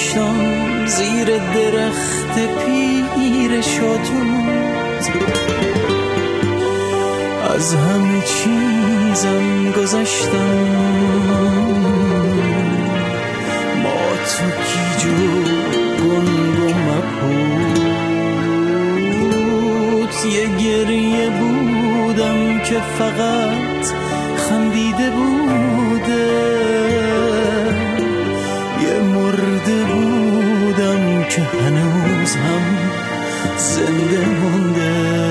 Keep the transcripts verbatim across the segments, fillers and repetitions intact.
گذاشتم زیر درخت پیر شادوت، از همه چیزم گذاشتم ما تو گیج و گنگ و مبهوت. یه گریه بودم که فقط خندیده بوده، یه مرده بودم که هنوز هم زنده مونده.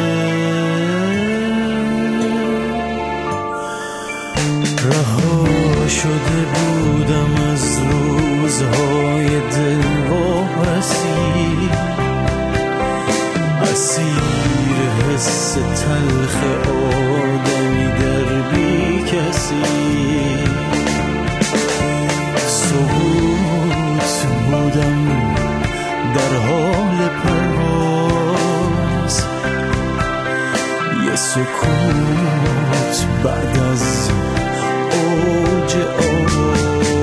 رها شده بودم از روزهای دلواپسی، اسیر حس تلخ آدمی در بی کسی. سقوط بودم در حال پرواز، یه سکوت بعد از اوج آواز.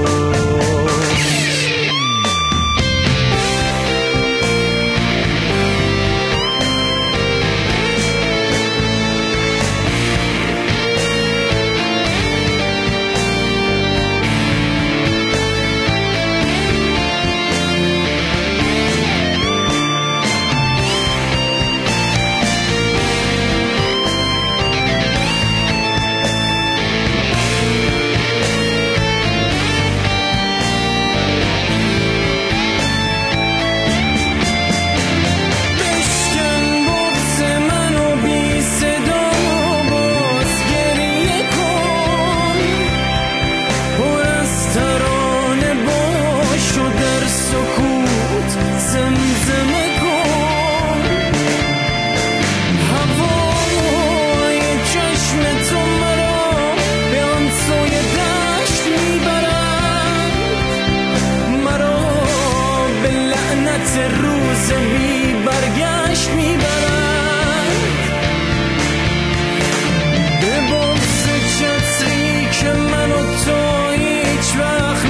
روز بی برگشت میبرن به بغض چتری که من و تو هیچ وقت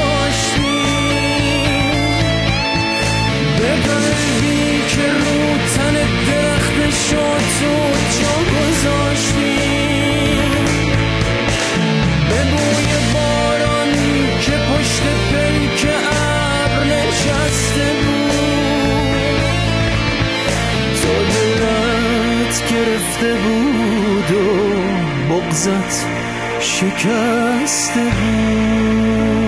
نداشتیم، به قلبی که رو تن درختشو تو جا گذاشتیم، به بوی باران که پشت پلک ابر نشسته بود. گرفته بود و بغضت شکسته بود.